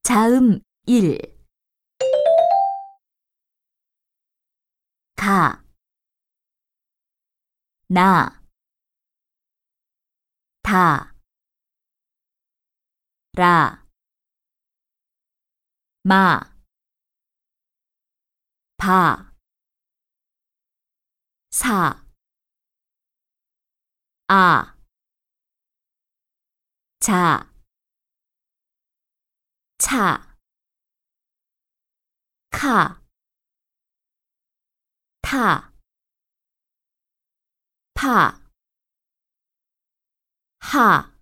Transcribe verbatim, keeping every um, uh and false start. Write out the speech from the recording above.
자음 일. 가, 나, 다, 라, 마, 바, 사, 아, 자, 차, 카, 타, 파, 하.